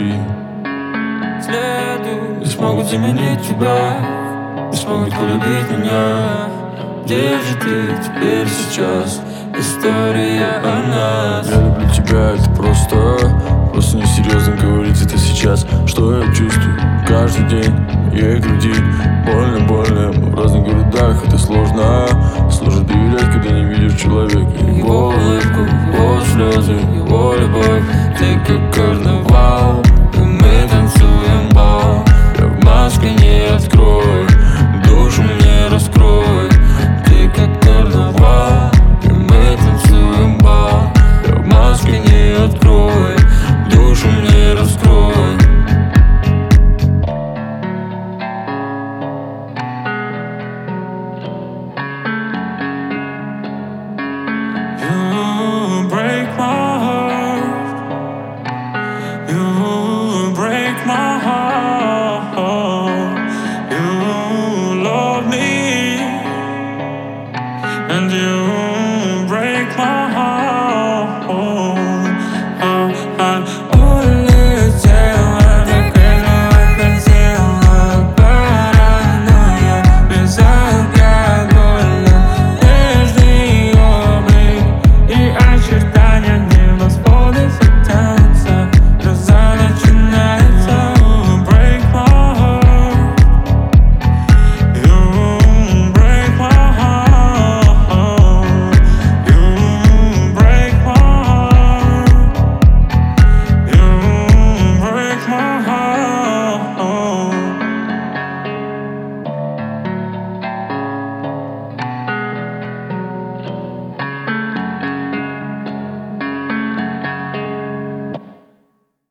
твои. Не смогут заменить тебя, не смогут полюбить меня. Где же ты теперь сейчас? История о нас. Я люблю тебя, это просто несерьезно говорить это сейчас. Что я чувствую каждый день в моей груди. Больно, мы в разных городах, это сложно. Сложно доверять, когда не видишь человека. Его улыбку, его слезы, его любовь. Ты как карнавал, и мы танцуем бал. Я в маске, не открой, душу мне раскрой. Ты как карнавал, и мы танцуем бал. Я в маске, не открой, душу мне раскрой. You break my heart. You break my